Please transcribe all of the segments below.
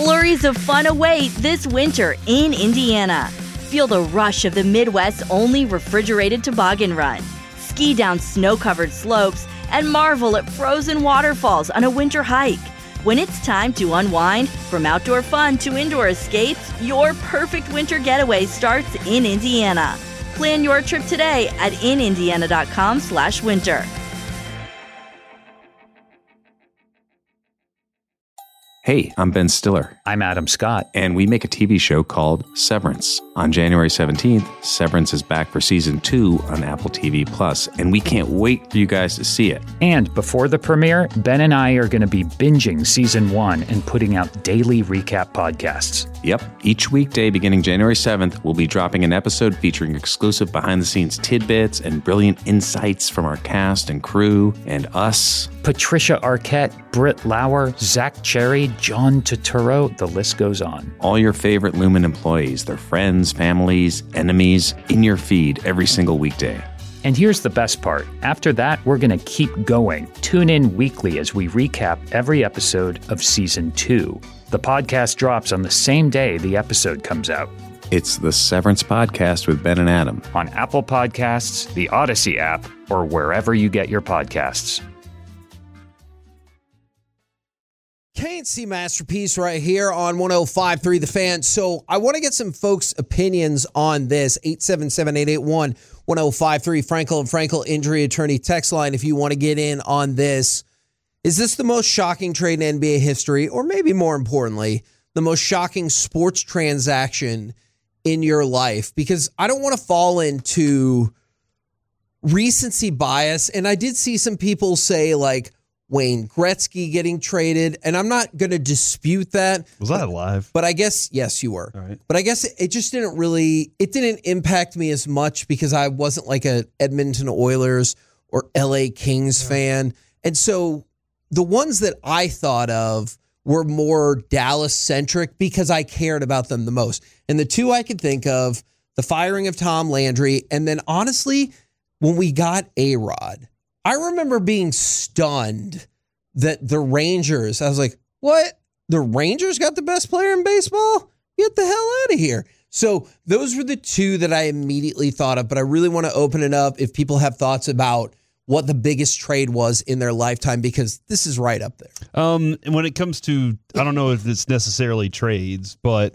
Flurries of fun await this winter in Indiana. Feel the rush of the Midwest's only refrigerated toboggan run. Ski down snow-covered slopes and marvel at frozen waterfalls on a winter hike. When it's time to unwind, from outdoor fun to indoor escapes, your perfect winter getaway starts in Indiana. Plan your trip today at inindiana.com/winter. Hey, I'm Ben Stiller. I'm Adam Scott. And we make a TV show called Severance. On January 17th, Severance is back for season 2 on Apple TV+, and we can't wait for you guys to see it. And before the premiere, Ben and I are going to be binging season 1 and putting out daily recap podcasts. Yep. Each weekday beginning January 7th, we'll be dropping an episode featuring exclusive behind-the-scenes tidbits and brilliant insights from our cast and crew and us. Patricia Arquette, Britt Lauer, Zach Cherry, John Turturro, the list goes on. All your favorite Lumen employees, their friends, families, enemies, in your feed every single weekday. And here's the best part. After that, we're going to keep going. Tune in weekly as we recap every episode of Season 2. The podcast drops on the same day the episode comes out. It's the Severance Podcast with Ben and Adam. On Apple Podcasts, the Odyssey app, or wherever you get your podcasts. K&C Masterpiece right here on 105.3 The Fan. So I want to get some folks' opinions on this. 877-881-1053, Frankel and Frankel Injury Attorney text line if you want to get in on this. Is this the most shocking trade in NBA history, or maybe more importantly, the most shocking sports transaction in your life? Because I don't want to fall into recency bias, and I did see some people say, like, Wayne Gretzky getting traded, and I'm not going to dispute that. Was that live? But I guess, yes, you were. All right. But I guess it just didn't impact me as much because I wasn't like a Edmonton Oilers or LA Kings fan. And so the ones that I thought of were more Dallas-centric because I cared about them the most. And the two I could think of, the firing of Tom Landry, and then honestly, when we got A-Rod, I remember being stunned that the Rangers, I was like, what? The Rangers got the best player in baseball? Get the hell out of here. So those were the two that I immediately thought of, but I really want to open it up if people have thoughts about what the biggest trade was in their lifetime, because this is right up there. When it comes to, I don't know if it's necessarily trades, but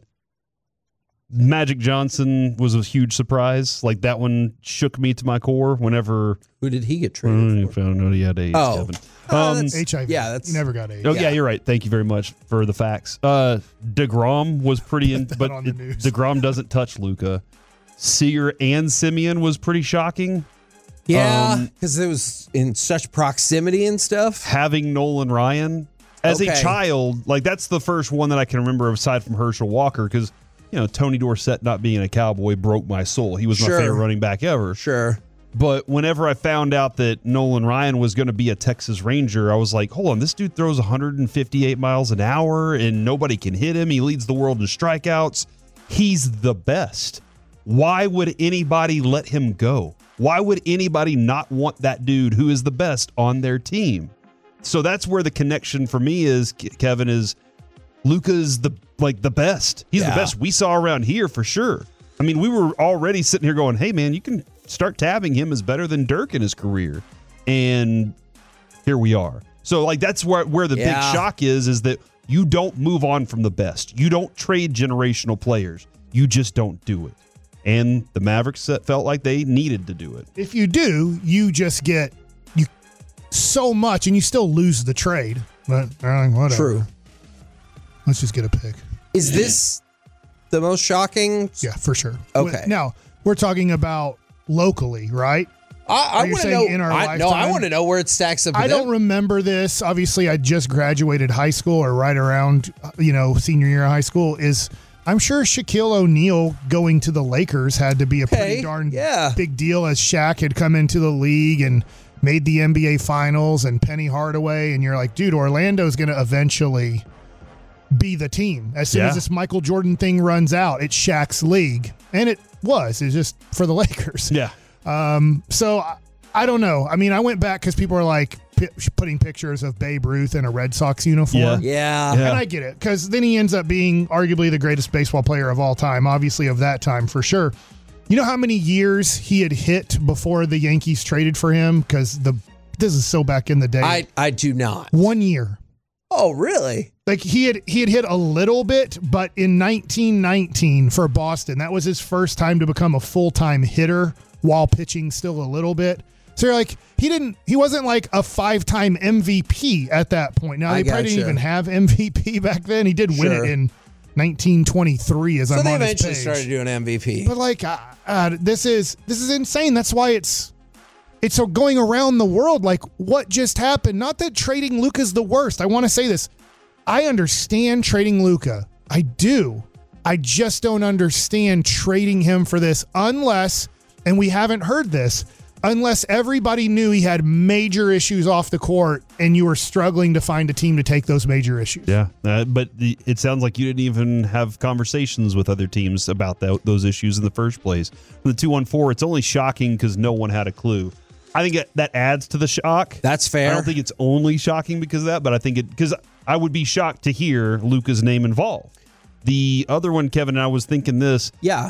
Magic Johnson was a huge surprise. Like, that one shook me to my core whenever. Who did he get traded for? I don't know. He had AIDS, Kevin. HIV. Yeah, that's. He never got AIDS. Oh, yeah, you're right. Thank you very much for the facts. DeGrom was pretty, but DeGrom doesn't touch Luka. Seager and Simeon was pretty shocking. Yeah, because it was in such proximity and stuff. Having Nolan Ryan as a child, like, that's the first one that I can remember aside from Herschel Walker, because, you know, Tony Dorsett not being a Cowboy broke my soul. He was my favorite running back ever. Sure. But whenever I found out that Nolan Ryan was going to be a Texas Ranger, I was like, hold on, this dude throws 158 miles an hour and nobody can hit him. He leads the world in strikeouts. He's the best. Why would anybody let him go? Why would anybody not want that dude who is the best on their team? So that's where the connection for me is, Kevin, is Luka's the best. He's the best we saw around here for sure. I mean, we were already sitting here going, hey, man, you can start tabbing him as better than Dirk in his career. And here we are. So, like, that's where the big shock is that you don't move on from the best. You don't trade generational players. You just don't do it. And the Mavericks felt like they needed to do it. If you do, you just get so much, and you still lose the trade. But whatever. True. Let's just get a pick. Is this the most shocking? Yeah, for sure. Okay. Now, we're talking about locally, right? I want to know. In our lifetime? No, I want to know where it stacks up. I don't remember this. Obviously, I just graduated high school, or right around, senior year of high school. I'm sure Shaquille O'Neal going to the Lakers had to be a pretty darn big deal, as Shaq had come into the league and made the NBA Finals, and Penny Hardaway, and you're like, dude, Orlando's going to eventually be the team. As soon as this Michael Jordan thing runs out, it's Shaq's league. And it was. It's just for the Lakers. Yeah. So I don't know. I mean, I went back because people are like, putting pictures of Babe Ruth in a Red Sox uniform. Yeah. And I get it, because then he ends up being arguably the greatest baseball player of all time, obviously of that time for sure. You know how many years he had hit before the Yankees traded for him? Because this is so back in the day. I do not. 1 year. Oh, really? Like he had hit a little bit, but in 1919 for Boston, that was his first time to become a full-time hitter while pitching still a little bit. So you're like, he wasn't like a 5-time MVP at that point. Now, they probably didn't even have MVP back then. He did win it in 1923 as I'm on his page. So they eventually started doing MVP. But like, this is insane. That's why it's going around the world. Like, what just happened? Not that trading Luka's the worst. I want to say this. I understand trading Luka. I do. I just don't understand trading him for this unless, and we haven't heard this, unless everybody knew he had major issues off the court and you were struggling to find a team to take those major issues. Yeah, but it sounds like you didn't even have conversations with other teams about those issues in the first place. For the 214, it's only shocking because no one had a clue. I think that adds to the shock. That's fair. I don't think it's only shocking because of that, but I think because I would be shocked to hear Luka's name involved. The other one, Kevin, and I was thinking this. Yeah.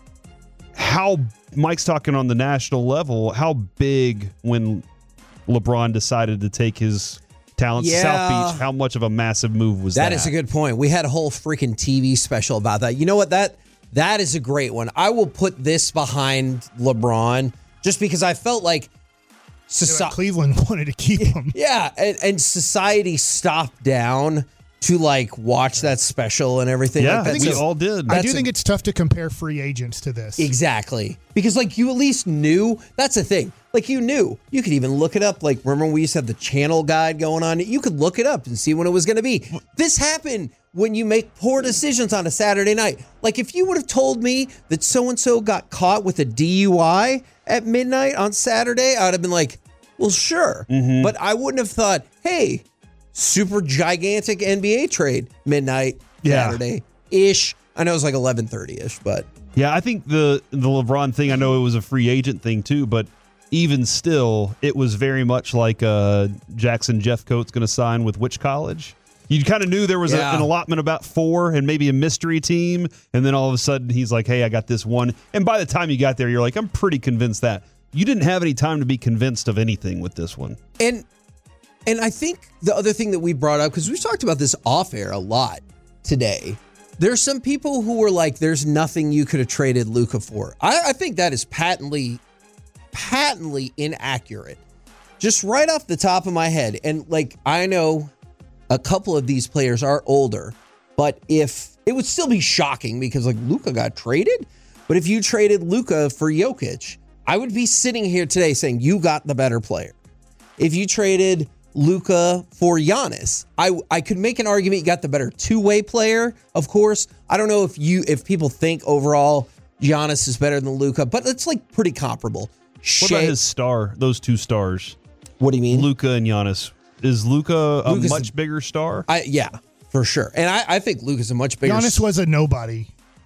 How Mike's talking on the national level, how big when LeBron decided to take his talents to South Beach, how much of a massive move was that? That is a good point. We had a whole freaking TV special about that. You know what? That is a great one. I will put this behind LeBron just because I felt like Cleveland wanted to keep him. Yeah, and society stopped down to like watch that special and everything. Yeah, like that. I think we all did. I do think it's tough to compare free agents to this. Exactly. Because like you at least knew, that's the thing. Like you knew. You could even look it up. Like remember when we used to have the channel guide going on? You could look it up and see when it was going to be. This happened when you make poor decisions on a Saturday night. Like if you would have told me that so-and-so got caught with a DUI at midnight on Saturday, I would have been like, well, sure. Mm-hmm. But I wouldn't have thought, hey, super gigantic NBA trade midnight Saturday-ish. I know it was like 11:30-ish, but yeah, I think the LeBron thing, I know it was a free agent thing too, but even still, it was very much like Jackson Jeffcoat's going to sign with which college? You kind of knew there was an allotment about 4 and maybe a mystery team, and then all of a sudden he's like, hey, I got this one. And by the time you got there, you're like, I'm pretty convinced that. You didn't have any time to be convinced of anything with this one. And I think the other thing that we brought up, because we've talked about this off air a lot today, there's some people who were like, there's nothing you could have traded Luka for. I think that is patently inaccurate. Just right off the top of my head. And like, I know a couple of these players are older, but if it would still be shocking because like Luka got traded. But if you traded Luka for Jokic, I would be sitting here today saying you got the better player. If you traded Luka for Giannis, I could make an argument you got the better two-way player, of course. I don't know if people think overall Giannis is better than Luka, but it's like pretty comparable. What about his star, those two stars? What do you mean? Luka and Giannis. Is Luka a much bigger star? Yeah, for sure. And I think Luka's a much bigger Giannis was a nobody.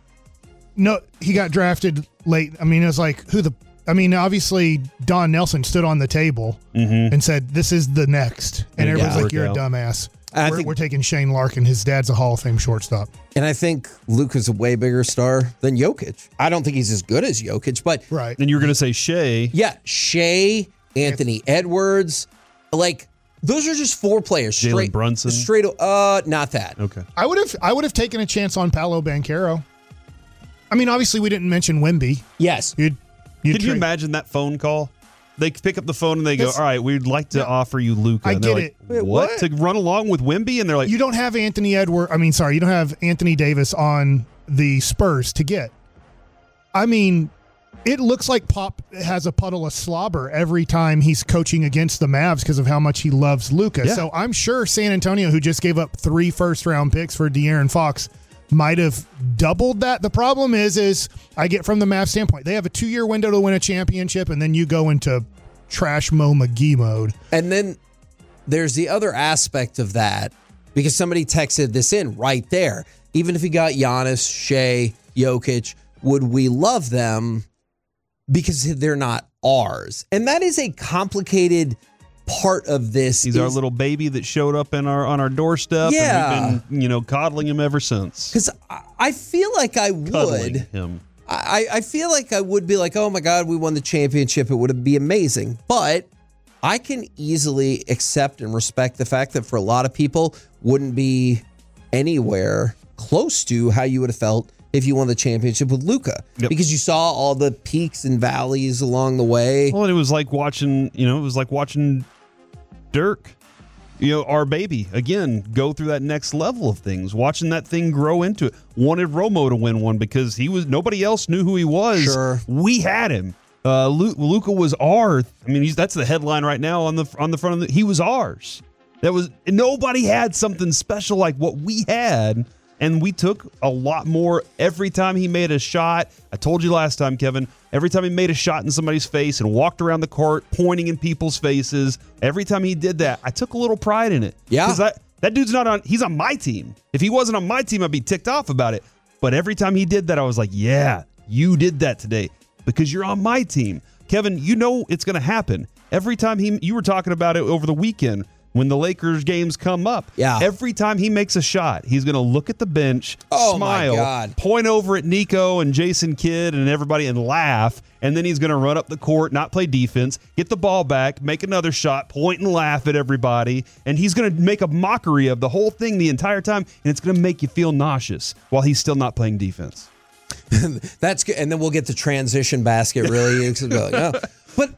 No, he got drafted late. I mean, it was like, obviously Don Nelson stood on the table and said, this is the next. And everyone's like, you're a dumbass. We're taking Shane Larkin. His dad's a Hall of Fame shortstop. And I think Luka's a way bigger star than Jokic. I don't think he's as good as Jokic, but... Right. And you were going to say Shea. Yeah, Shea, Anthony Edwards. Like, those are just 4 players. Jalen Brunson. Not that. Okay. I would have taken a chance on Paolo Banchero. I mean, obviously, we didn't mention Wemby. Yes. Could you imagine that phone call? They pick up the phone and they go, all right, we'd like to offer you Luka. I and they're get like, it. Wait, what? To run along with Wemby? And they're like, you don't have you don't have Anthony Davis on the Spurs to get. I mean, it looks like Pop has a puddle of slobber every time he's coaching against the Mavs because of how much he loves Luka. Yeah. So I'm sure San Antonio, who just gave up 3 first-round picks for De'Aaron Fox, might have doubled that. The problem is I get from the Mavs standpoint, they have a 2-year window to win a championship, and then you go into trash Mo McGee mode. And then there's the other aspect of that, because somebody texted this in right there. Even if you got Giannis, Shea, Jokic, would we love them because they're not ours? And that is a complicated part of this. He's our little baby that showed up on our doorstep. Yeah. And we've been, coddling him ever since. Because I feel like I Cuddling would. him. I feel like I would be like, oh my God, we won the championship. It would be amazing. But I can easily accept and respect the fact that for a lot of people wouldn't be anywhere close to how you would have felt if you won the championship with Luka. Yep. Because you saw all the peaks and valleys along the way. Well, and it was like watching, Dirk, our baby, again, go through that next level of things, watching that thing grow into it. Wanted Romo to win one because nobody else knew who he was. Sure. We had him. Luka was ours. I mean, that's the headline right now on the front of he was ours. Nobody had something special like what we had. And we took a lot more every time he made a shot. I told you last time, Kevin, every time he made a shot in somebody's face and walked around the court pointing in people's faces, every time he did that, I took a little pride in it. Yeah. Because that dude's he's on my team. If he wasn't on my team, I'd be ticked off about it. But every time he did that, I was like, yeah, you did that today because you're on my team. Kevin, it's going to happen. Every time you were talking about it over the weekend, when the Lakers games come up, every time he makes a shot, he's going to look at the bench, smile, my God, point over at Nico and Jason Kidd and everybody and laugh, and then he's going to run up the court, not play defense, get the ball back, make another shot, point and laugh at everybody, and he's going to make a mockery of the whole thing the entire time, and it's going to make you feel nauseous while he's still not playing defense. That's good. And then we'll get the transition basket really. But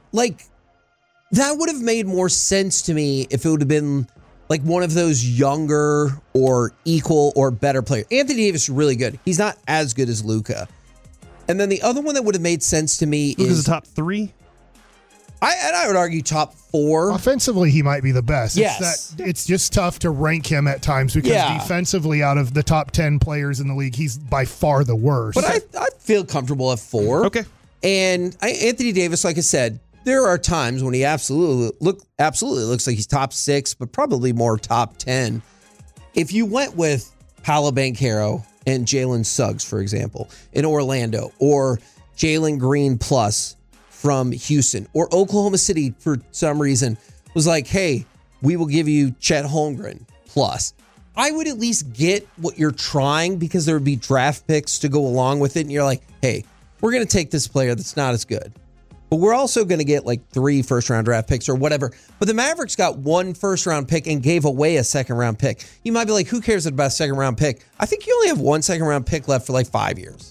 that would have made more sense to me if it would have been like one of those younger or equal or better players. Anthony Davis is really good. He's not as good as Luka. And then the other one that would have made sense to me is the top 3. I would argue top 4. Offensively, he might be the best. Yes. It's just tough to rank him at times because defensively, out of the top 10 players in the league, he's by far the worst. But I feel comfortable at 4. Okay. And Anthony Davis, like I said, there are times when he absolutely looks like he's top 6, but probably more top 10. If you went with Paolo Banchero and Jalen Suggs, for example, in Orlando, or Jalen Green plus from Houston, or Oklahoma City for some reason was like, hey, we will give you Chet Holmgren plus, I would at least get what you're trying because there would be draft picks to go along with it. And you're like, hey, we're going to take this player that's not as good, but we're also going to get like 3 first-round draft picks or whatever. But the Mavericks got 1 first-round pick and gave away a second-round pick. You might be like, who cares about a second-round pick? I think you only have 1 second-round pick left for like 5 years.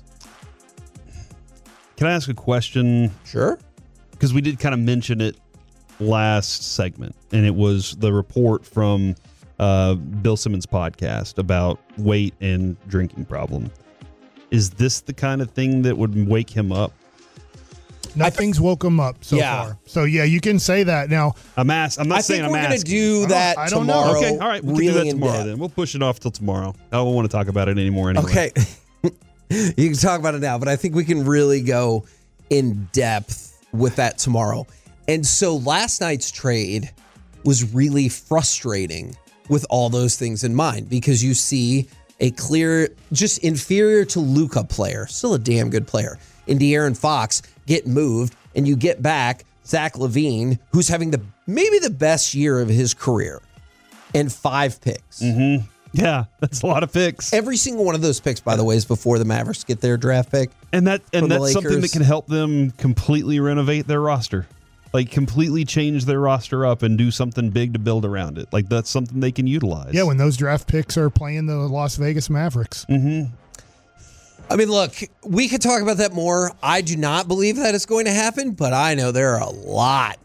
Can I ask a question? Sure. Because we did kind of mention it last segment, and it was the report from Bill Simmons' podcast about weight and drinking problem. Is this the kind of thing that would wake him up? Nothing's woke him up so far. So, yeah, you can say that. Now, I'm not saying I'm asking. I think we're going to do that tomorrow. Okay, all right. We can do that tomorrow then. We'll push it off till tomorrow. I don't want to talk about it anymore anyway. Okay. You can talk about it now, but I think we can really go in depth with that tomorrow. And so last night's trade was really frustrating with all those things in mind because you see a clear, just inferior to Luka player, still a damn good player, in De'Aaron Fox get moved, and you get back Zach LaVine, who's having maybe the best year of his career, and 5 picks. Mm-hmm. Yeah, that's a lot of picks. Every single one of those picks, by the way, is before the Mavericks get their draft pick. And that's something that can help them completely renovate their roster. Like completely change their roster up and do something big to build around it. Like that's something they can utilize. Yeah, when those draft picks are playing the Las Vegas Mavericks. Mm-hmm. I mean, look, we could talk about that more. I do not believe that it's going to happen, but I know there are a lot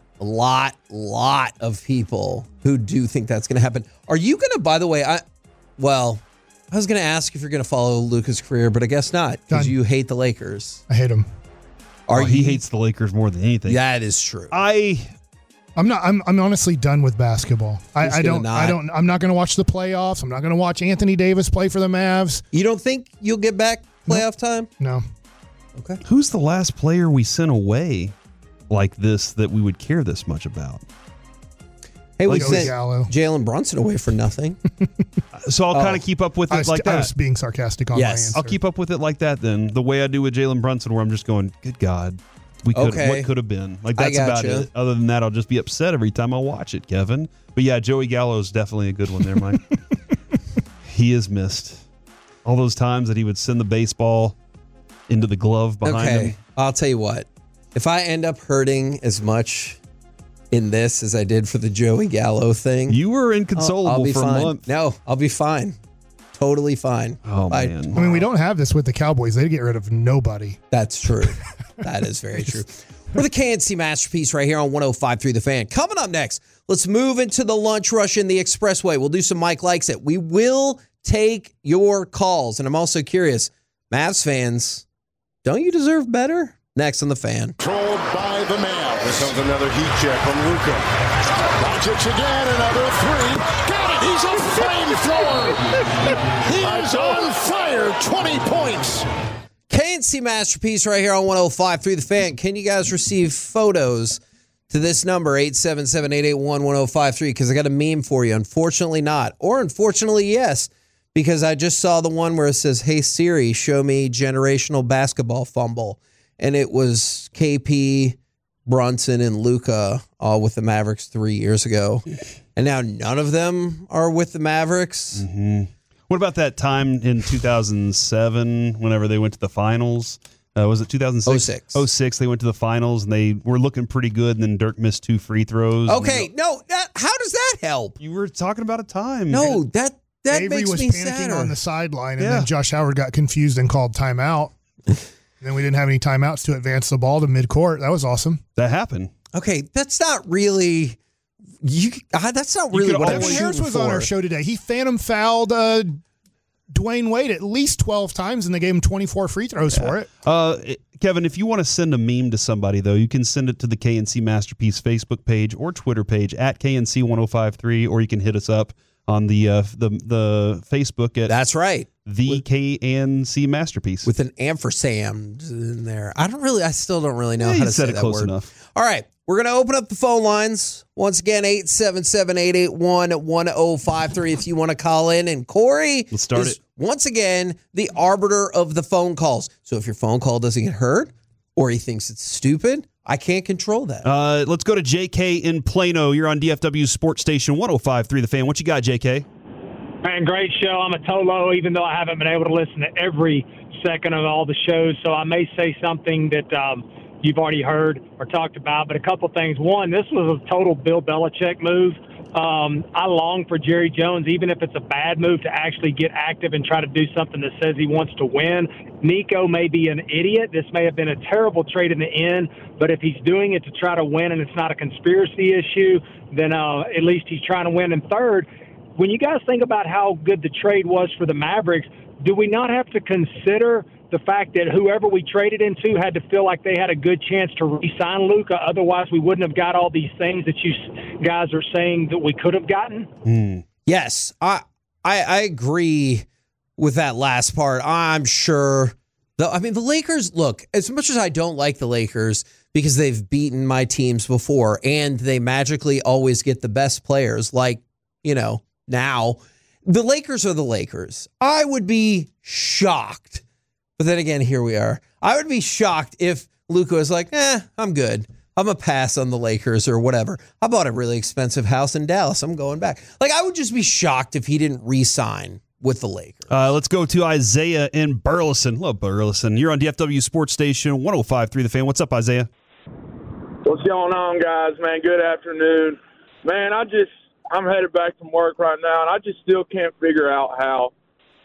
of people who do think that's going to happen. Are you going to, by the way, I was going to ask if you're going to follow Luka's career, but I guess not because you hate the Lakers. I hate him. He hates the Lakers more than anything. That is true. I'm honestly done with basketball. I'm not going to watch the playoffs. I'm not going to watch Anthony Davis play for the Mavs. You don't think you'll get back playoff time? No. Okay. Who's the last player we sent away like this that we would care this much about? Hey, we sent Jalen Brunson away for nothing. So I'll kind of keep up with it like that. I was being sarcastic on my answer. I'll keep up with it like that then, the way I do with Jalen Brunson, where I'm just going, good God. What could have been. Like, that's about it. Other than that, I'll just be upset every time I watch it, Kevin. But yeah, Joey Gallo is definitely a good one there, Mike. He is missed. All those times that he would send the baseball into the glove behind him. I'll tell you what. If I end up hurting as much in this as I did for the Joey Gallo thing, you were inconsolable for a month. No, I'll be fine. Totally fine. Oh, man. I mean, we don't have this with the Cowboys. They get rid of nobody. That's true. That is very true. We're the KNC Masterpiece right here on 105.3 The Fan. Coming up next, let's move into the lunch rush in the Expressway. We'll do some Mike Likes It. We will take your calls. And I'm also curious, Mavs fans, don't you deserve better? Next on The Fan. Controlled by the Mavs. Here comes another heat check from Luka. Doncic again, another three. Got it! He's a flamethrower! He is on fire! 20 points! KNC Masterpiece right here on 105.3 The Fan. Can you guys receive photos to this number, 877-881-1053? Because I got a meme for you. Unfortunately not. Or unfortunately yes, because I just saw the one where it says, "Hey Siri, show me generational basketball fumble." And it was KP, Brunson, and Luka all with the Mavericks 3 years ago. And now none of them are with the Mavericks. Mm-hmm. What about that time in 2007 whenever they went to the finals? Was it 2006? 06. They went to the finals, and they were looking pretty good, and then Dirk missed 2 free throws. Okay, how does that help? You were talking about a time. No, that Avery makes was me panicking sadder. on the sideline, and then Josh Howard got confused and called timeout. And then we didn't have any timeouts to advance the ball to midcourt. That was awesome. That happened. Okay, that's not really. That's not really what I'm Devin shooting Harris was for. on our show today. He phantom fouled Dwayne Wade at least 12 times, and they gave him 24 free throws for it. Kevin, if you want to send a meme to somebody, though, you can send it to the KNC Masterpiece Facebook page or Twitter page at KNC1053, or you can hit us up on the Facebook at That's right. The KNC Masterpiece With an ampersand in there. I still don't really know how you to said say it that close word. enough. All right. We're going to open up the phone lines. Once again, 877-881-1053 if you want to call in. And Corey Let's start is, once again, the arbiter of the phone calls. So if your phone call doesn't get heard or he thinks it's stupid, I can't control that. Let's go to JK in Plano. You're on DFW Sports Station 105.3 The Fan. What you got, JK? Man, great show. I'm a Tolo, even though I haven't been able to listen to every second of all the shows. So I may say something that you've already heard or talked about. But a couple things. One, this was a total Bill Belichick move. I long for Jerry Jones, even if it's a bad move, to actually get active and try to do something that says he wants to win. Nico may be an idiot. This may have been a terrible trade in the end, but if he's doing it to try to win and it's not a conspiracy issue, then at least he's trying to win. And third, when you guys think about how good the trade was for the Mavericks, do we not have to consider the fact that whoever we traded into had to feel like they had a good chance to re-sign Luka? Otherwise, we wouldn't have got all these things that you guys are saying that we could have gotten? Yes, I agree with that last part. I'm sure. The Lakers, look, as much as I don't like the Lakers because they've beaten my teams before and they magically always get the best players, like, now, the Lakers are the Lakers. I would be shocked. But then again, here we are. I would be shocked if Luka was like, I'm good. I'm a pass on the Lakers or whatever. I bought a really expensive house in Dallas. I'm going back. I would just be shocked if he didn't re-sign with the Lakers. Let's go to Isaiah in Burleson. Hello, Burleson. You're on DFW Sports Station 105.3 The Fan. What's up, Isaiah? What's going on, guys? Man, good afternoon. Man, I'm headed back from work right now, and I just still can't figure out how,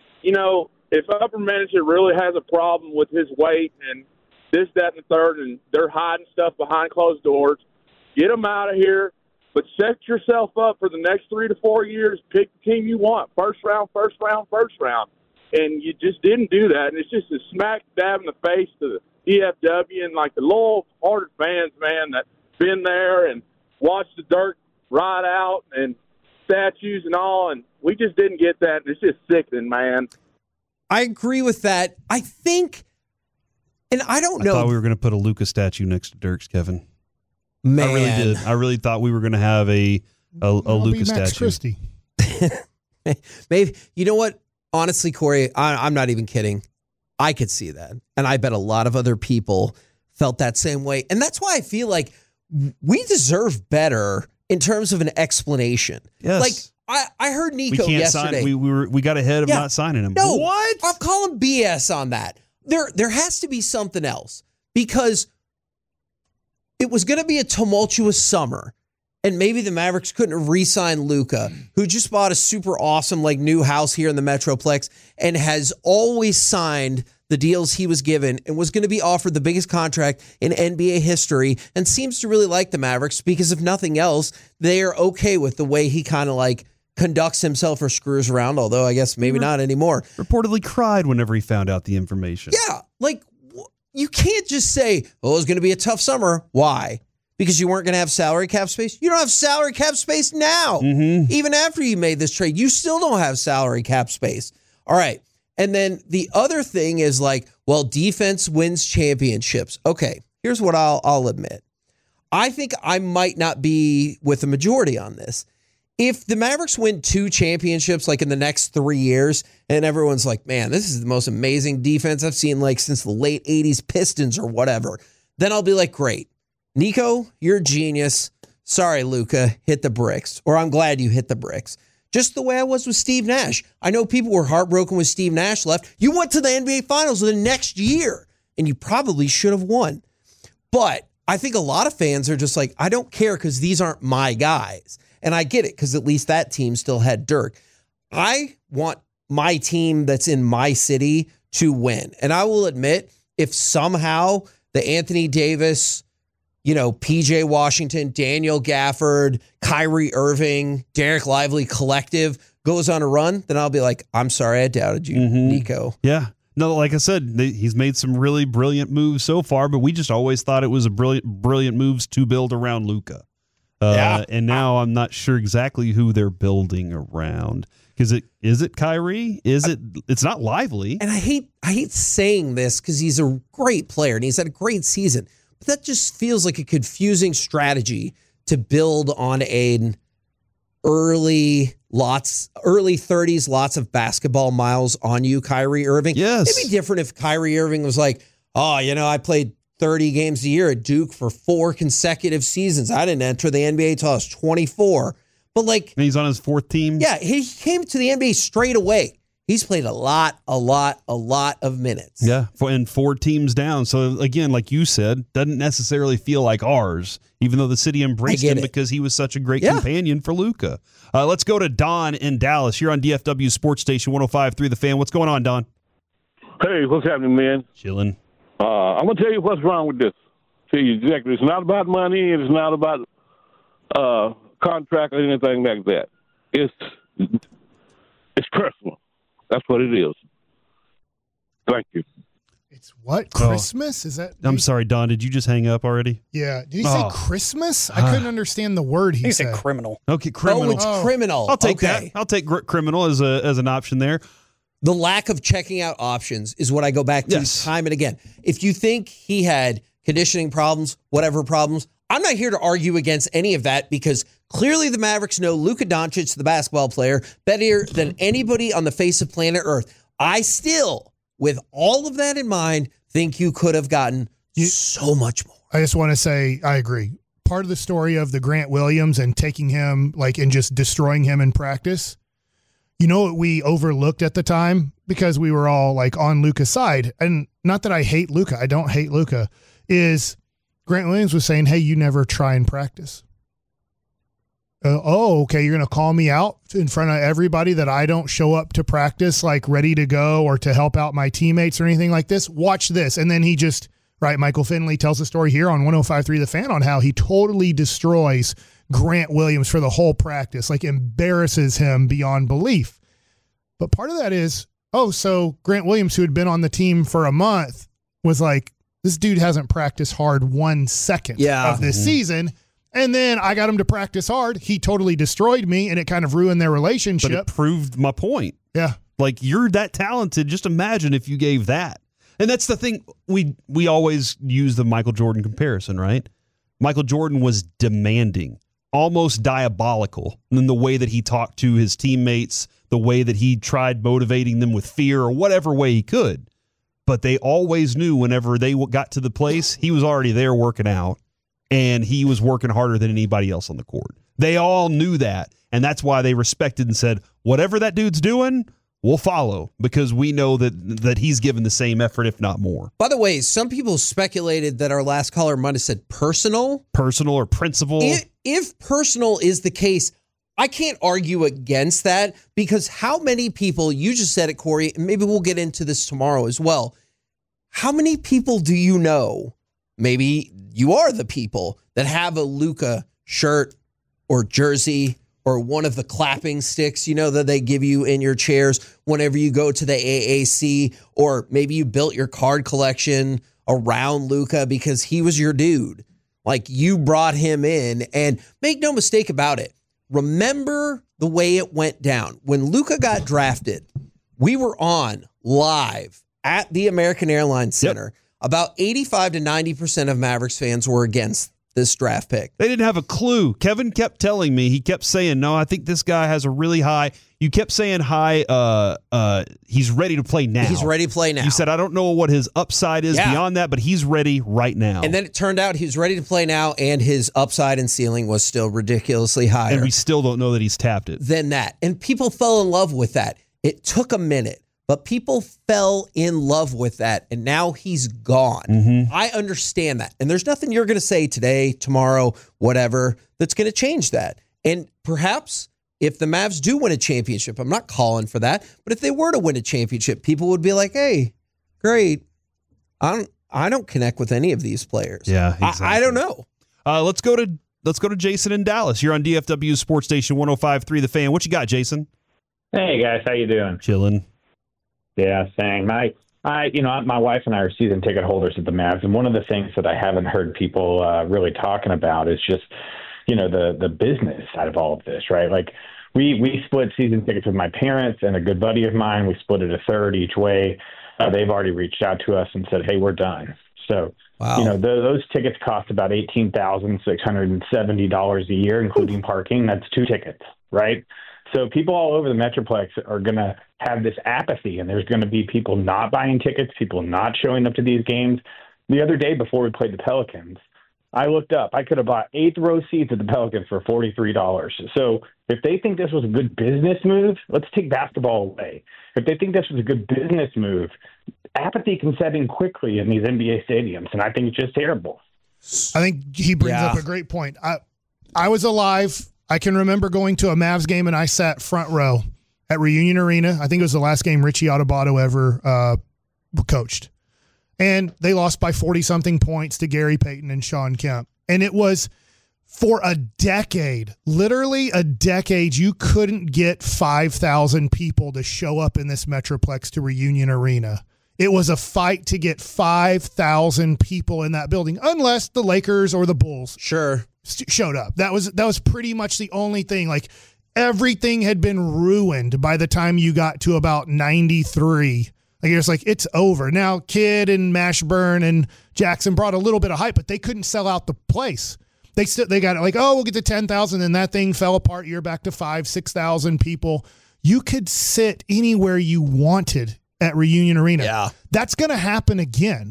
if upper management really has a problem with his weight and this, that, and the third, and they're hiding stuff behind closed doors, get him out of here, but set yourself up for the next 3 to 4 years. Pick the team you want, first round. And you just didn't do that, and it's just a smack dab in the face to the DFW and, the loyal-hearted fans, man, that been there and watched the dirt ride out and statues and all, and we just didn't get that. It's just sickening, man. I agree with that. I think, and I don't know. I thought we were going to put a Luka statue next to Dirk's, Kevin. Man. I really did. I really thought we were going to have a Luka statue. Max Christie. Maybe. You know what? Honestly, Corey, I'm not even kidding. I could see that. And I bet a lot of other people felt that same way. And that's why I feel like we deserve better in terms of an explanation. Yes. Like, I heard Nico we can't yesterday. Sign. We got ahead of not signing him. No, what? I'm calling BS on that. There has to be something else, because it was going to be a tumultuous summer, and maybe the Mavericks couldn't re-sign Luka, who just bought a super awesome new house here in the Metroplex and has always signed the deals he was given and was going to be offered the biggest contract in NBA history, and seems to really like the Mavericks because, if nothing else, they are okay with the way he kind of conducts himself or screws around, although I guess maybe not anymore. Reportedly cried whenever he found out the information. Yeah, you can't just say, oh, it's going to be a tough summer. Why? Because you weren't going to have salary cap space? You don't have salary cap space now. Mm-hmm. Even after you made this trade, you still don't have salary cap space. All right. And then the other thing is defense wins championships. Okay, here's what I'll admit. I think I might not be with the majority on this. If the Mavericks win 2 championships in the next 3 years, and everyone's like, man, this is the most amazing defense I've seen since the late 80s Pistons or whatever, then I'll be like, great. Nico, you're a genius. Sorry, Luka, hit the bricks. Or I'm glad you hit the bricks. Just the way I was with Steve Nash. I know people were heartbroken when Steve Nash left. You went to the NBA Finals the next year, and you probably should have won. But I think a lot of fans are just I don't care because these aren't my guys. And I get it, because at least that team still had Dirk. I want my team that's in my city to win. And I will admit, if somehow the Anthony Davis, PJ Washington, Daniel Gafford, Kyrie Irving, Derek Lively collective goes on a run, then I'll be like, I'm sorry I doubted you, Nico. Yeah. No, like I said, he's made some really brilliant moves so far, but we just always thought it was a brilliant moves to build around Luka. And now I'm not sure exactly who they're building around. Is it Kyrie? It's not Lively. And I hate saying this because he's a great player and he's had a great season. But that just feels like a confusing strategy to build on an early 30s, lots of basketball miles on you, Kyrie Irving. Yes. It'd be different if Kyrie Irving was like, I played 30 games a year at Duke for 4 consecutive seasons. I didn't enter the NBA until I was 24. But and he's on his 4th team? Yeah, he came to the NBA straight away. He's played a lot of minutes. Yeah, and 4 teams down. So, again, like you said, doesn't necessarily feel like ours, even though the city embraced him because he was such a great companion for Luka. Let's go to Don in Dallas. You're on DFW Sports Station 105.3 The Fan. What's going on, Don? Hey, what's happening, man? Chilling. I'm going to tell you what's wrong with this. See, exactly. It's not about money. It's not about contract or anything like that. It's personal. That's what it is. Thank you. It's what? Christmas? Is that? I'm sorry, Don. Did you just hang up already? Yeah. Did he say Christmas? I couldn't understand the word he said. Criminal. Okay, criminal. Oh, it's criminal. I'll take that. I'll take criminal as an option there. The lack of checking out options is what I go back to time and again. If you think he had conditioning problems, whatever problems, I'm not here to argue against any of that because clearly the Mavericks know Luka Doncic, the basketball player, better than anybody on the face of planet Earth. I still, with all of that in mind, think you could have gotten so much more. I just want to say I agree. Part of the story of the Grant Williams and taking him and just destroying him in practice, what we overlooked at the time because we were all on Luka's side, and not that I hate Luka, I don't hate Luka, is Grant Williams was saying, hey, you never try and practice. Okay, you're going to call me out in front of everybody that I don't show up to practice ready to go or to help out my teammates or anything like this? Watch this. And then he just, Michael Finley tells a story here on 105.3 The Fan on how he totally destroys Grant Williams for the whole practice, embarrasses him beyond belief. But part of that is, so Grant Williams, who had been on the team for a month, was this dude hasn't practiced hard 1 second of this season. And then I got him to practice hard. He totally destroyed me, and it kind of ruined their relationship. But it proved my point. Yeah. You're that talented. Just imagine if you gave that. And that's the thing. We always use the Michael Jordan comparison, right? Michael Jordan was demanding, almost diabolical in the way that he talked to his teammates, the way that he tried motivating them with fear or whatever way he could. but they always knew whenever they got to the place, he was already there working out, and he was working harder than anybody else on the court. They all knew that, and that's why they respected and said, whatever that dude's doing, we'll follow, because we know that he's given the same effort, if not more. By the way, some people speculated that our last caller might have said personal. Personal or principal. If personal is the case, I can't argue against that, because how many people, you just said it, Corey, and maybe we'll get into this tomorrow as well. How many people do you know, maybe you are the people, that have a Luka shirt or jersey or one of the clapping sticks, that they give you in your chairs whenever you go to the AAC, or maybe you built your card collection around Luka because he was your dude. Like, you brought him in, and make no mistake about it. Remember the way it went down. When Luka got drafted, we were on live at the American Airlines Center. Yep. About 85 to 90% of Mavericks fans were against this draft pick. They didn't have a clue. Kevin kept telling me, he kept saying, no, I think this guy has a really high. You kept saying he's ready to play now. He's ready to play now. You said, I don't know what his upside is beyond that, but he's ready right now. And then it turned out he was ready to play now, and his upside and ceiling was still ridiculously higher. And we still don't know that he's tapped it. Than that. And people fell in love with that. It took a minute, but people fell in love with that, and now he's gone. Mm-hmm. I understand that. And there's nothing you're going to say today, tomorrow, whatever, that's going to change that. And perhaps if the Mavs do win a championship, I'm not calling for that, but if they were to win a championship, people would be like, hey, great. I don't connect with any of these players. Yeah, exactly. I don't know. Let's go to Jason in Dallas. You're on DFW Sports Station 105.3 The Fan. What you got, Jason? Hey, guys. How you doing? Chilling. Yeah, same. My wife and I are season ticket holders at the Mavs, and one of the things that I haven't heard people really talking about is just, the business side of all of this, right? Like, we split season tickets with my parents and a good buddy of mine. We split it a third each way. They've already reached out to us and said, hey, we're done. So, wow. Those tickets cost about $18,670 a year, including parking. That's 2 tickets, right? So people all over the Metroplex are going to have this apathy, and there's going to be people not buying tickets, people not showing up to these games. The other day before we played the Pelicans, I looked up. I could have bought 8th row seats at the Pelicans for $43. So if they think this was a good business move, let's take basketball away. If they think this was a good business move, apathy can set in quickly in these NBA stadiums, and I think it's just terrible. I think he brings up a great point. I was alive. I can remember going to a Mavs game, and I sat front row at Reunion Arena. I think it was the last game Richie Adubato ever coached. And they lost by 40-something points to Gary Payton and Sean Kemp. And it was for a decade, literally a decade, you couldn't get 5,000 people to show up in this Metroplex to Reunion Arena. It was a fight to get 5,000 people in that building, unless the Lakers or the Bulls showed up. That was pretty much the only thing. Like, everything had been ruined by the time you got to about 93. Like, it's like, it's over. Now, Kidd and Mashburn and Jackson brought a little bit of hype, but they couldn't sell out the place. They got it like, oh, we'll get to 10,000, and that thing fell apart. You're back to 5,000-6,000 people. You could sit anywhere you wanted at Reunion Arena. Yeah. That's going to happen again.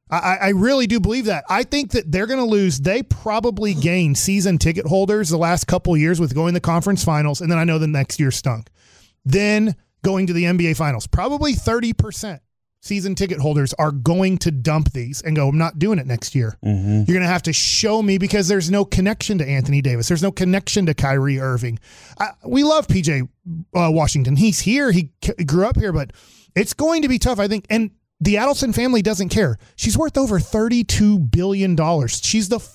I really do believe that. I think that they're going to lose. They probably gained season ticket holders the last couple of years with going to conference finals, and then I know the next year stunk. Then going to the NBA finals, probably 30% season ticket holders are going to dump these and go, I'm not doing it next year. Mm-hmm. You're going to have to show me, because there's no connection to Anthony Davis. There's no connection to Kyrie Irving. We love PJ Washington. He's here. He grew up here, but it's going to be tough, I think. And the Adelson family doesn't care. She's worth over $32 billion. She's the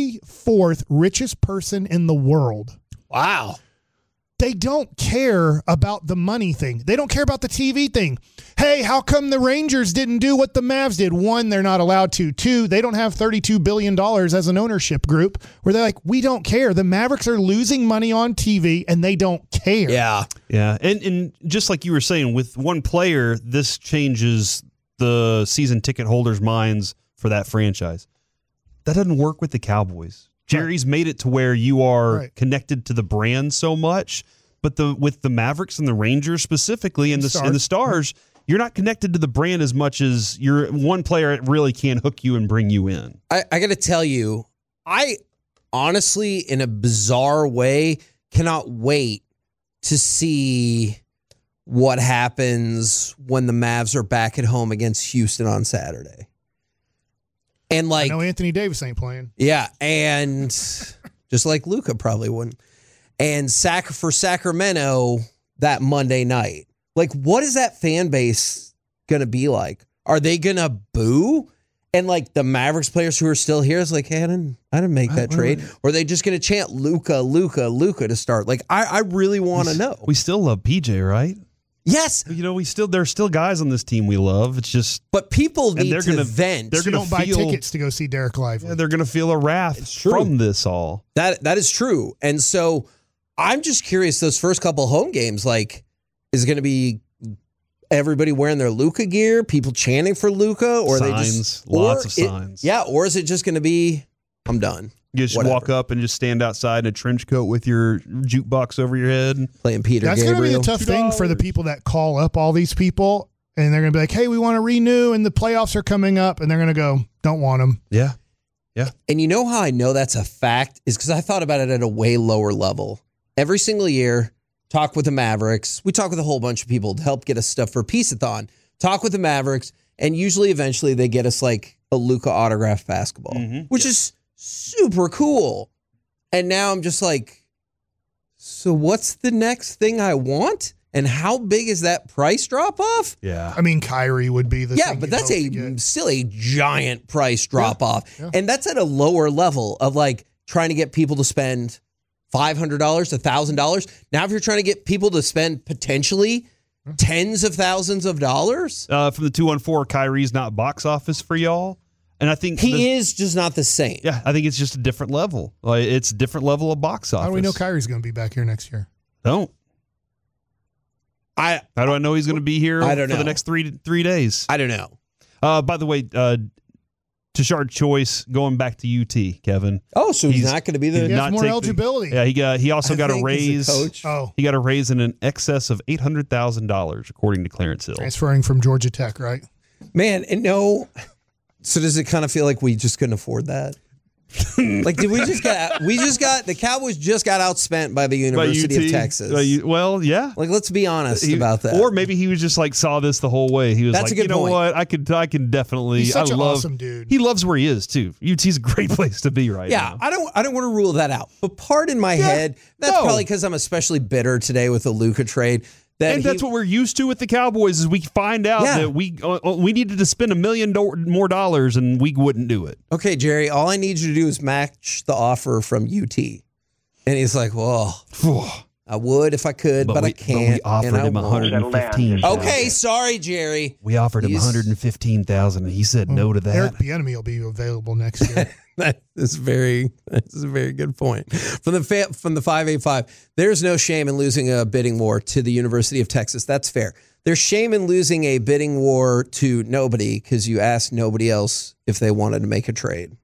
44th richest person in the world. Wow. They don't care about the money thing. They don't care about the TV thing. Hey, how come the Rangers didn't do what the Mavs did? 1, they're not allowed to. 2, they don't have $32 billion as an ownership group, where they're like, we don't care. The Mavericks are losing money on TV, and they don't care. Yeah. Yeah. And just like you were saying, with one player, this changes the season ticket holders' minds for that franchise. That doesn't work with the Cowboys. Jerry's made it to where you are connected to the brand so much, but with the Mavericks and the Rangers specifically and the Stars, you're not connected to the brand as much as you're one player that really can hook you and bring you in. I got to tell you, I honestly, in a bizarre way, cannot wait to see what happens when the Mavs are back at home against Houston on Saturday. And I know Anthony Davis ain't playing. Yeah, and just like Luka probably wouldn't. And for Sacramento that Monday night. Like, what is that fan base going to be like? Are they going to boo? And like the Mavericks players who are still here is like, hey, I didn't make that trade. Or are they just going to chant Luka, Luka, Luka to start? Like, I really want to know. We still love PJ, right? Yes. There's still guys on this team we love. It's just. But people need to vent. They're going to buy tickets to go see Derek Lively. Yeah, they're going to feel a wrath from this all. That is true. And so I'm just curious, those first couple home games, like, is it going to be everybody wearing their Luka gear, people chanting for Luka, or lots of signs? Yeah, or is it just going to be, I'm done? You just walk up and just stand outside in a trench coat with your jukebox over your head. Playing Peter Gabriel. That's going to be a tough thing for the people that call up all these people, and they're going to be like, hey, we want to renew, and the playoffs are coming up, and they're going to go, don't want them. Yeah. Yeah. And you know how I know that's a fact is because I thought about it at a way lower level. Every single year, talk with the Mavericks. We talk with a whole bunch of people to help get us stuff for Peace-a-thon. Talk with the Mavericks, and usually, eventually, they get us like a Luka autographed basketball, which is super cool. And now I'm just like, so what's the next thing I want? And how big is that price drop off? Yeah. I mean, Kyrie would be the thing but that's still a giant price drop off. Yeah. And that's at a lower level of like trying to get people to spend $500, $1,000. Now, if you're trying to get people to spend potentially tens of thousands of dollars. From the 214, Kyrie's not box office for y'all. And I think he is just not the same. Yeah, I think it's just a different level. Like it's a different level of box office. How do we know Kyrie's going to be back here next year? How do I know he's going to be here for the next three days? I don't know. By the way, Tashard Choice going back to UT, Kevin. Oh, so he's not going to be there. He has more eligibility. He also got a raise. Oh, he got a raise in an excess of $800,000, according to Clarence Hill. Transferring from Georgia Tech, right? Man, and no. So does it kind of feel like we just couldn't afford that? Like, did the Cowboys just got outspent by the University of Texas? Well, yeah. Like, let's be honest about that. Or maybe he was just like saw this the whole way. He was That's like, a good point. What? I can definitely. He's such an awesome dude. He loves where he is too. UT's a great place to be right now. I don't want to rule that out. But part in my head, that's probably because I'm especially bitter today with the Luka trade. That's what we're used to with the Cowboys is we find out that we needed to spend $1 million more dollars and we wouldn't do it. Okay, Jerry, all I need you to do is match the offer from UT. And he's like, well, I would if I could, but I can't. But we offered him $115,000. Okay, sorry, Jerry. We offered him $115,000 and he said no to that. Eric Bieniemy will be available next year. That's a very good point. From the 585, there's no shame in losing a bidding war to the University of Texas. That's fair. There's shame in losing a bidding war to nobody because you asked nobody else if they wanted to make a trade.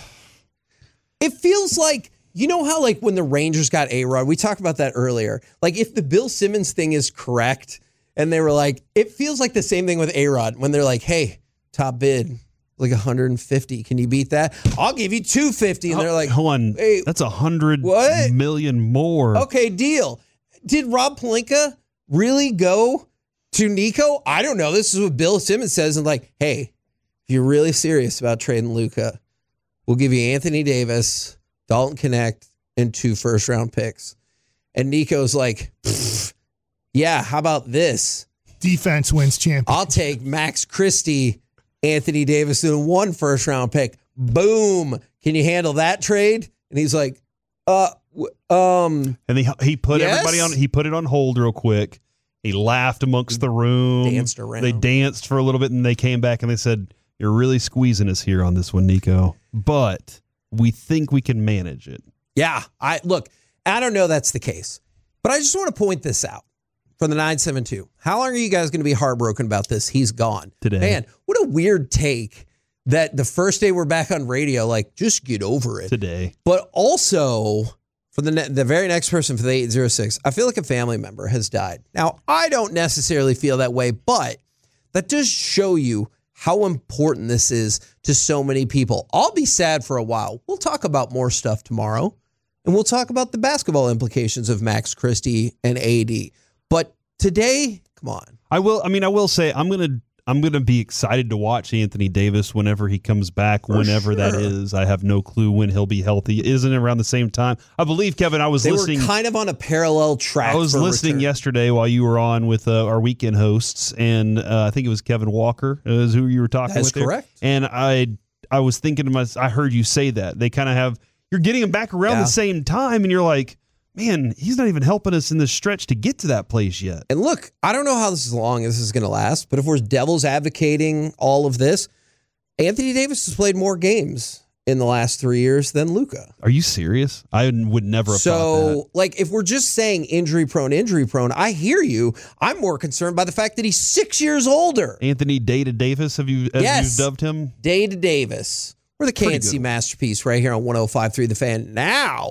It feels like, you know how like when the Rangers got A-Rod, we talked about that earlier. Like if the Bill Simmons thing is correct and they were like, it feels like the same thing with A-Rod when they're like, hey, top bid. Like 150. Can you beat that? I'll give you 250. And they're like, hold on. Hey, that's $100 million more. Okay, deal. Did Rob Pelinka really go to Nico? I don't know. This is what Bill Simmons says. And like, hey, if you're really serious about trading Luka, we'll give you Anthony Davis, Dalton Connect, and 2 first-round picks. And Nico's like, yeah, how about this? Defense wins champion. I'll take Max Christie, Anthony Davis, and 1 first-round pick. Boom. Can you handle that trade? And he's like, And he put everybody on. He put it on hold real quick. He laughed amongst the room. Danced around. They danced for a little bit, and they came back and they said, "You're really squeezing us here on this one, Nico. But we think we can manage it." Yeah. I don't know that's the case, but I just want to point this out. From the 972. How long are you guys going to be heartbroken about this? He's gone. Today. Man, what a weird take that the first day we're back on radio, like, just get over it. Today. But also, for the very next person for the 806, I feel like a family member has died. Now, I don't necessarily feel that way, but that does show you how important this is to so many people. I'll be sad for a while. We'll talk about more stuff tomorrow, and we'll talk about the basketball implications of Max Christie and AD. But today, come on. I will say I'm gonna be excited to watch Anthony Davis whenever he comes back, whenever that is. I have no clue when he'll be healthy. Isn't it around the same time? I believe, Kevin, They were kind of on a parallel track. I was listening yesterday while you were on with our weekend hosts, and I think it was Kevin Walker is who you were talking with. That's correct. And I was thinking to myself, I heard you say that. They kind of you're getting them back around the same time, and you're like, man, he's not even helping us in this stretch to get to that place yet. And look, I don't know how long this is going to last, but if we're devil's advocating all of this, Anthony Davis has played more games in the last 3 years than Luka. Are you serious? I would never have thought that. Like, if we're just saying injury prone, I hear you. I'm more concerned by the fact that he's 6 years older. Anthony Day-to Davis, have you dubbed him? Day-to Davis. We're the KNC masterpiece right here on 105.3 The Fan. Now,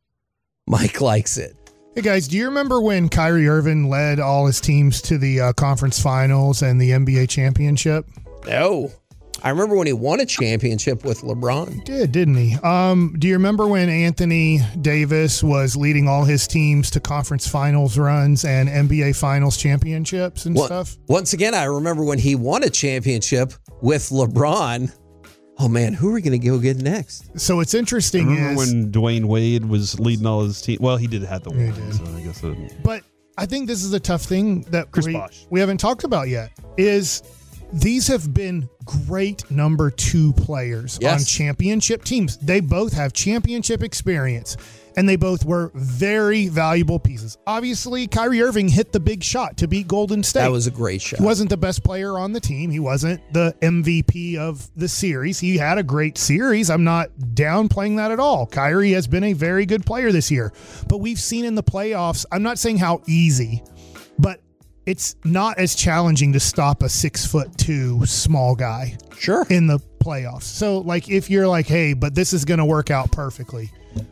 Mike likes it. Hey, guys, do you remember when Kyrie Irving led all his teams to the conference finals and the NBA championship? No. I remember when he won a championship with LeBron. He did, didn't he? Do you remember when Anthony Davis was leading all his teams to conference finals runs and NBA finals championships and stuff? Once again, I remember when he won a championship with LeBron. Oh, man, who are we going to go get next? So what's interesting remember when Dwayne Wade was leading all his team? Well, he did have the one, so I guess. But I think this is a tough thing that we haven't talked about yet, is these have been great number 2 players on championship teams. They both have championship experience, and they both were very valuable pieces. Obviously, Kyrie Irving hit the big shot to beat Golden State. That was a great shot. He wasn't the best player on the team. He wasn't the MVP of the series. He had a great series. I'm not downplaying that at all. Kyrie has been a very good player this year. But we've seen in the playoffs, I'm not saying how easy, but it's not as challenging to stop a 6'2" small guy. Sure. In the playoffs. So, like, if you're like, hey, but this is going to work out perfectly.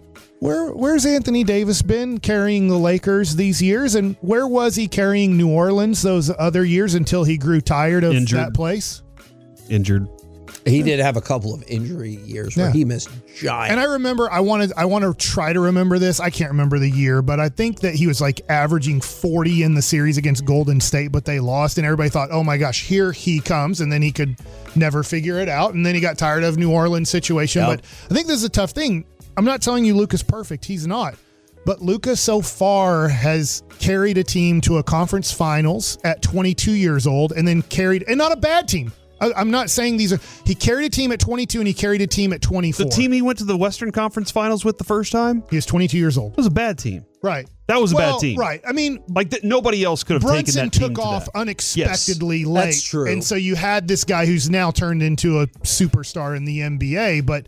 Where's Anthony Davis been carrying the Lakers these years? And where was he carrying New Orleans those other years until he grew tired of that place? Injured. He did have a couple of injury years where he missed giant. And I remember, I want to try to remember this. I can't remember the year, but I think that he was like averaging 40 in the series against Golden State, but they lost, and everybody thought, oh my gosh, here he comes, and then he could never figure it out, and then he got tired of New Orleans situation. Yep. But I think this is a tough thing. I'm not telling you Luka's perfect. He's not. But Luka so far has carried a team to a conference finals at 22 years old and then and not a bad team. I'm not saying he carried a team at 22 and he carried a team at 24. The team he went to the Western Conference Finals with the first time? He was 22 years old. It was a bad team. Right. That was a bad team. Right. I mean, like nobody else could have taken that team. Brunson took off unexpectedly late. That's true. And so you had this guy who's now turned into a superstar in the NBA, but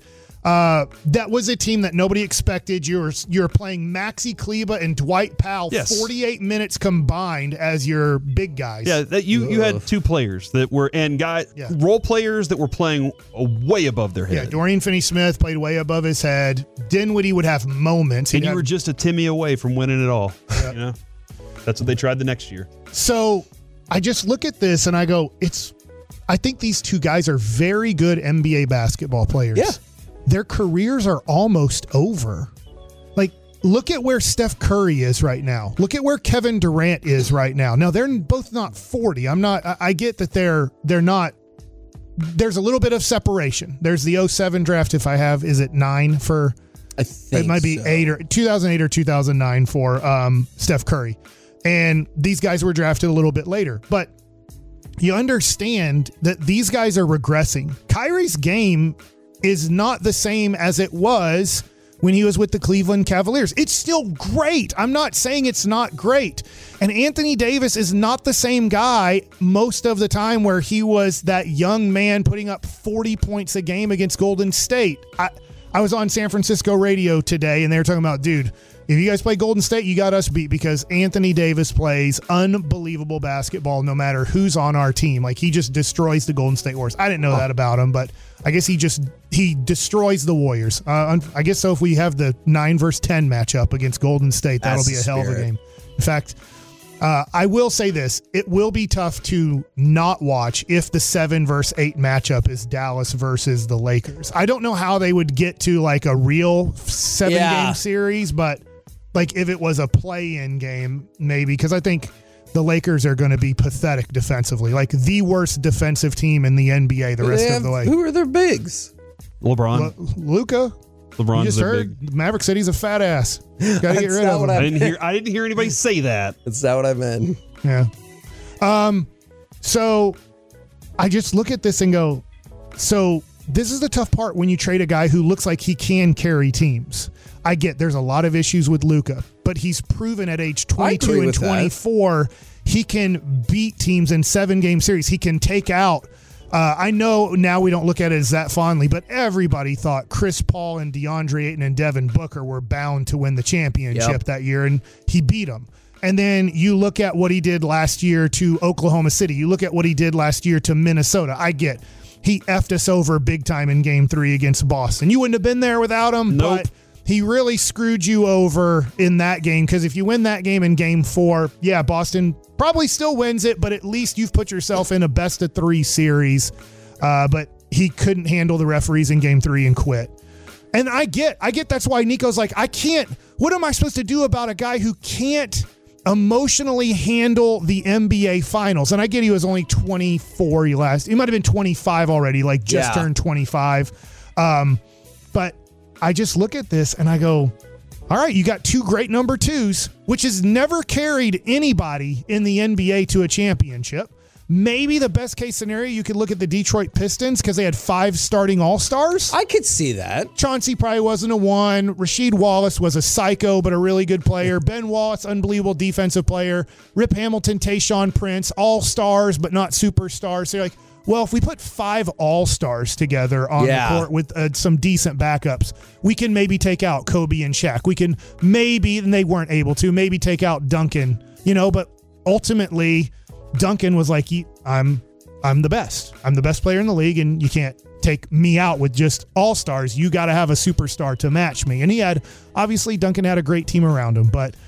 that was a team that nobody expected. You're playing Maxi Kleber and Dwight Powell 48 minutes combined as your big guys. Yeah, that you had 2 players that were role players that were playing way above their head. Yeah, Dorian Finney-Smith played way above his head. Dinwiddie would have moments. And you were just a Timmy away from winning it all. Yeah. You know, that's what they tried the next year. So I just look at this and I go, I think these 2 guys are very good NBA basketball players. Yeah. Their careers are almost over. Like, look at where Steph Curry is right now. Look at where Kevin Durant is right now. Now, they're both not 40. I get that they're not. There's a little bit of separation. There's the 07 draft, if I have, is it 9 for? I think it might be 2008 or 2009 for Steph Curry. And these guys were drafted a little bit later. But you understand that these guys are regressing. Kyrie's game is not the same as it was when he was with the Cleveland Cavaliers. It's still great. I'm not saying it's not great. And Anthony Davis is not the same guy most of the time where he was that young man putting up 40 points a game against Golden State. I was on San Francisco radio today, and they were talking about, dude, if you guys play Golden State, you got us beat because Anthony Davis plays unbelievable basketball no matter who's on our team. Like, he just destroys the Golden State Warriors. I didn't know that about him, but I guess he destroys the Warriors. I guess so if we have the 9 versus 10 matchup against Golden State, that'll be a hell of a game. In fact, I will say this. It will be tough to not watch if the 7-8 matchup is Dallas versus the Lakers. I don't know how they would get to like a real 7-game series, but like if it was a play-in game, maybe, because I think the Lakers are going to be pathetic defensively, like the worst defensive team in the NBA the rest of the way. Who are their bigs? LeBron. Luka. LeBron's you just heard big. Maverick said he's a fat ass. Got to get rid of him. I didn't hear anybody say that. That's not what I meant. Yeah. So I just look at this and go, so this is the tough part when you trade a guy who looks like he can carry teams. I get there's a lot of issues with Luka, but he's proven at age 22 and 24 he can beat teams in 7-game series. He can take out. I know now we don't look at it as that fondly, but everybody thought Chris Paul and DeAndre Ayton and Devin Booker were bound to win the championship that year, and he beat them. And then you look at what he did last year to Oklahoma City. You look at what he did last year to Minnesota. I get he effed us over big time in Game 3 against Boston. You wouldn't have been there without him, but he really screwed you over in that game, because if you win that game in Game 4, Boston probably still wins it, but at least you've put yourself in a best-of-3 series. But he couldn't handle the referees in Game 3 and quit. And I get that's why Nico's like, what am I supposed to do about a guy who can't emotionally handle the NBA Finals? And I get he was only 24 he might have been 25 already, like just turned 25. But I just look at this and I go, all right, you got 2 great number 2s, which has never carried anybody in the NBA to a championship. Maybe the best case scenario, you could look at the Detroit Pistons because they had 5 starting all-stars. I could see that. Chauncey probably wasn't a 1. Rasheed Wallace was a psycho, but a really good player. Ben Wallace, unbelievable defensive player. Rip Hamilton, Tayshaun Prince, all-stars, but not superstars. So you're like, well, if we put 5 all-stars together on the court with some decent backups, we can maybe take out Kobe and Shaq. We can maybe, and they weren't able to, maybe take out Duncan, but ultimately Duncan was like, I'm the best. I'm the best player in the league, and you can't take me out with just all-stars. You got to have a superstar to match me. And obviously Duncan had a great team around him, but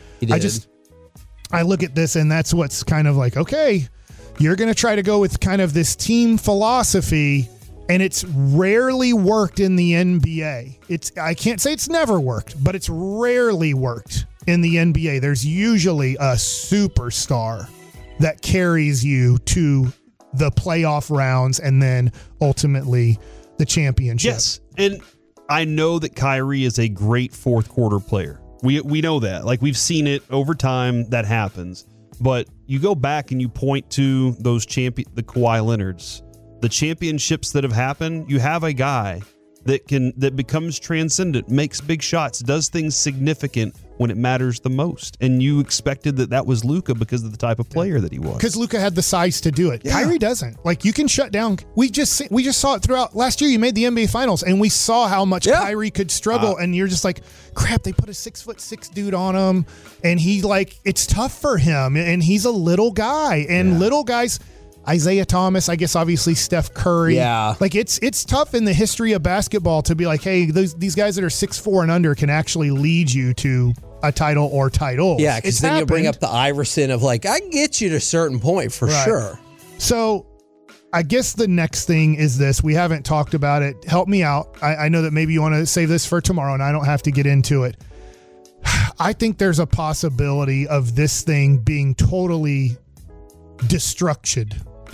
I look at this and that's what's kind of like, okay, you're going to try to go with kind of this team philosophy, and it's rarely worked in the NBA. I can't say it's never worked, but it's rarely worked in the NBA. There's usually a superstar that carries you to the playoff rounds and then ultimately the championship. Yes, and I know that Kyrie is a great fourth quarter player. We know that. Like, we've seen it over time that happens. But you go back and you point to those the Kawhi Leonards, the championships that have happened. You have a guy that becomes transcendent, makes big shots, does things significant when it matters the most. And you expected that was Luka because of the type of player that he was. Because Luka had the size to do it. Yeah. Kyrie doesn't. Like, you can shut down. We just saw it throughout last year. You made the NBA Finals, and we saw how much Kyrie could struggle. And you're just like, crap, they put a 6'6" dude on him, and it's tough for him. And he's a little guy, and little guys. Isaiah Thomas, I guess, obviously Steph Curry. Yeah. Like, it's tough in the history of basketball to be like, hey, these guys that are 6'4" and under can actually lead you to a title or titles. Yeah, because then you bring up the Iverson of like, I can get you to a certain point for sure. So I guess the next thing is this. We haven't talked about it. Help me out. I know that maybe you want to save this for tomorrow, and I don't have to get into it. I think there's a possibility of this thing being totally destructed.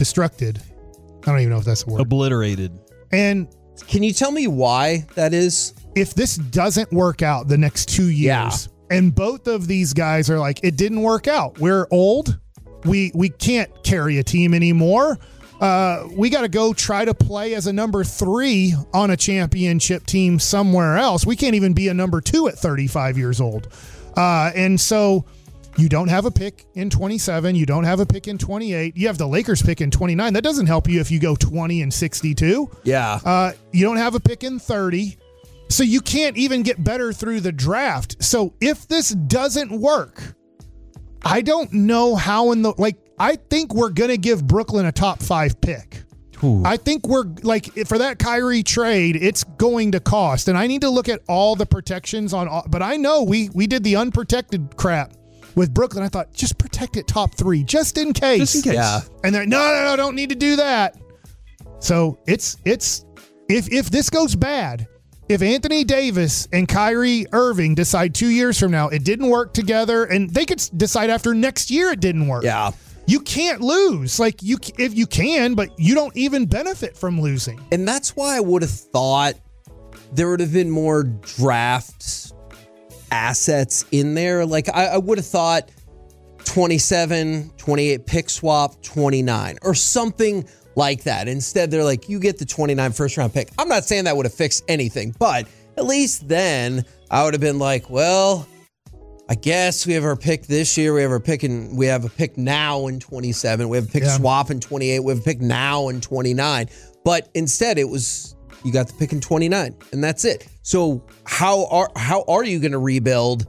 I don't even know if that's a word. Obliterated. And can you tell me why that is? If this doesn't work out the next 2 years, and both of these guys are like, it didn't work out. We're old. We can't carry a team anymore. We got to go try to play as a number 3 on a championship team somewhere else. We can't even be a number 2 at 35 years old. And so you don't have a pick in 27. You don't have a pick in 28. You have the Lakers pick in 29. That doesn't help you if you go 20 and 62. Yeah. You don't have a pick in 30. So you can't even get better through the draft. So if this doesn't work, I don't know how I think we're going to give Brooklyn a top 5 pick. Ooh. I think we're for that Kyrie trade, it's going to cost. And I need to look at all the protections but I know we did the unprotected crap With Brooklyn, I thought, just protect it top 3, just in case. Just in case. Yeah. And they're, no, don't need to do that. So it's if this goes bad, if Anthony Davis and Kyrie Irving decide 2 years from now it didn't work together, and they could decide after next year it didn't work. Yeah. You can't lose. Like, if you can, but you don't even benefit from losing. And that's why I would have thought there would have been more draft assets in there. Like, I would have thought 27, 28 pick swap, 29 or something like that. Instead, they're like, you get the 29 first round pick. I'm not saying that would have fixed anything, but at least then I would have been like, well, I guess we have our pick this year. We have a pick now in 27. We have a pick swap in 28. We have a pick now in 29. But instead, it was you got the pick in 29, and that's it. So how are you going to rebuild?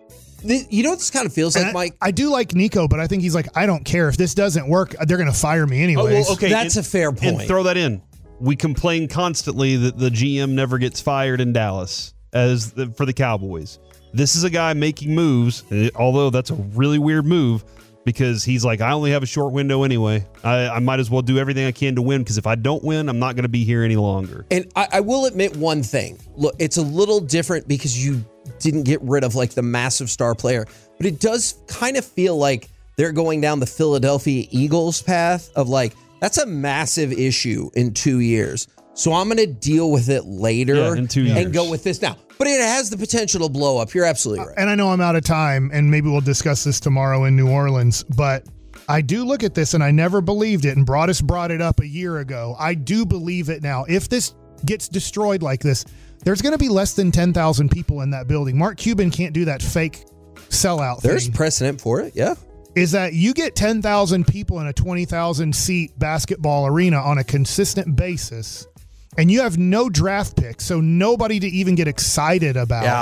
You know what this kind of feels like, Mike? I do like Nico, but I think he's like, I don't care if this doesn't work. They're going to fire me anyways. Oh, well, okay, that's a fair point. And throw that in. We complain constantly that the GM never gets fired in Dallas for the Cowboys. This is a guy making moves, although that's a really weird move because he's like, I only have a short window anyway. I might as well do everything I can to win because if I don't win, I'm not going to be here any longer. And I will admit one thing. Look, it's a little different because you didn't get rid of like the massive star player, but it does kind of feel like they're going down the Philadelphia Eagles path of like, that's a massive issue in 2 years. So I'm going to deal with it later in 2 years and go with this now. But it has the potential to blow up. You're absolutely right. And I know I'm out of time, and maybe we'll discuss this tomorrow in New Orleans, but I do look at this, and I never believed it, and Broadus brought it up a year ago. I do believe it now. If this gets destroyed like this, there's going to be less than 10,000 people in that building. Mark Cuban can't do that fake sellout thing. There's precedent for it, yeah. Is that you get 10,000 people in a 20,000-seat basketball arena on a consistent basis, and you have no draft picks, so nobody to even get excited about. Yeah.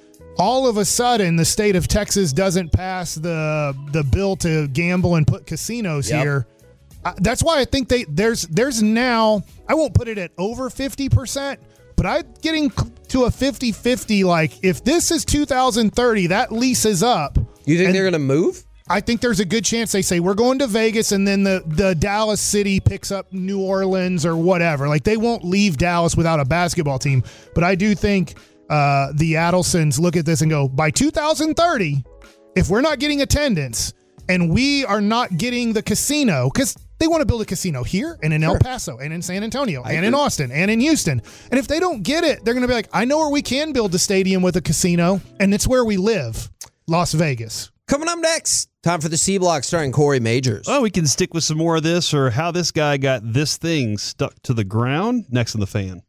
All of a sudden, the state of Texas doesn't pass the bill to gamble and put casinos here. That's why I think there's now, I won't put it at over 50%, but I'm getting to a 50-50. Like, if this is 2030, that lease is up. You think they're going to move? I think there's a good chance they say we're going to Vegas, and then the Dallas city picks up New Orleans or whatever. Like, they won't leave Dallas without a basketball team. But I do think the Adelsons look at this and go, by 2030, if we're not getting attendance and we are not getting the casino, because they want to build a casino here and in El Paso and in San Antonio and in Austin and in Houston. And if they don't get it, they're going to be like, I know where we can build a stadium with a casino, and it's where we live, Las Vegas. Coming up next, time for the C Block starring Corey Majors. Well, we can stick with some more of this or how this guy got this thing stuck to the ground next in The Fan.